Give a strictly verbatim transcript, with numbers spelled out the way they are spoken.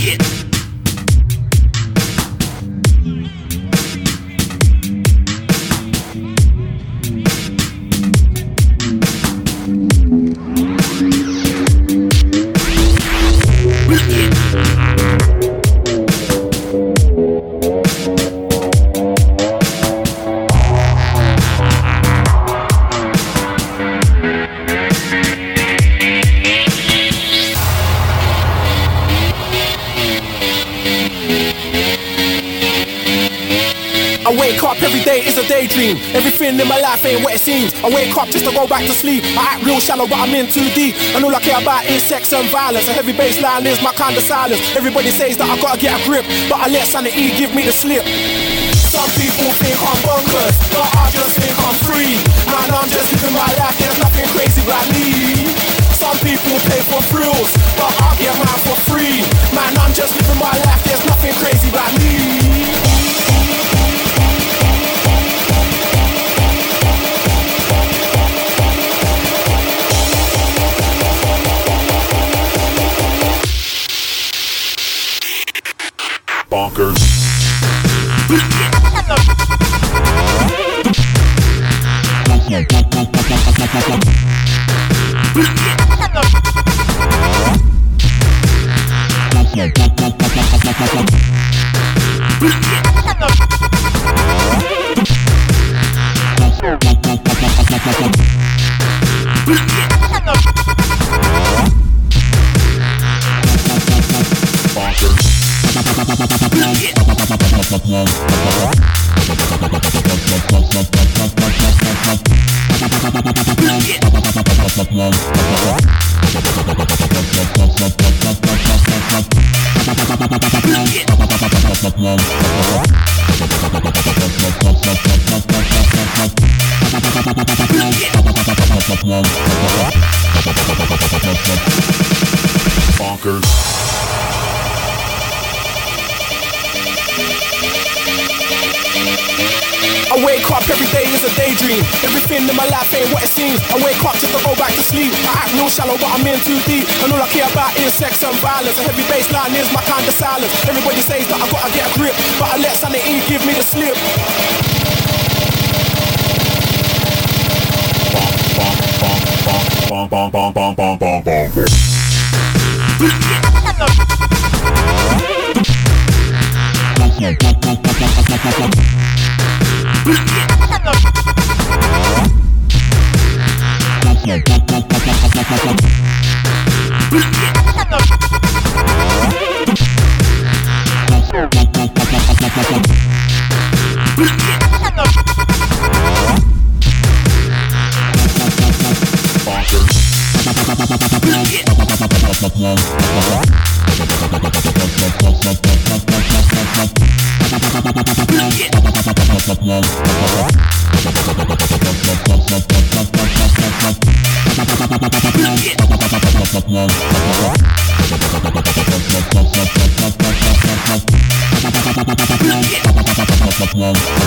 Daydream. Everything in my life ain't what it seems. I wake up just to go back to sleep. I act real shallow but I'm in too deep. And all I care about is sex and violence. A heavy bass line is my kind of silence. Everybody says that I gotta get a grip, but I let sanity give me the slip. Some people think I'm bonkers, but I just think I'm free. Man, I'm just living my life, there's nothing crazy about me. Some people pay for thrills, but I get mine for free. Man, I'm just living my life, there's nothing crazy about me. Bonkers. Bonkers. I wake up every day is a daydream. Everything in my life ain't what it seems. I wake up just to go back to sleep. I act real shallow but I'm in too deep. And all I care about is sex and violence. A heavy bass line is my kind of silence. Everybody says that I gotta get a grip, but I let sanity give me the slip. Bong, bong, bong, bong, bong, bong, bong, bong. Bonkers.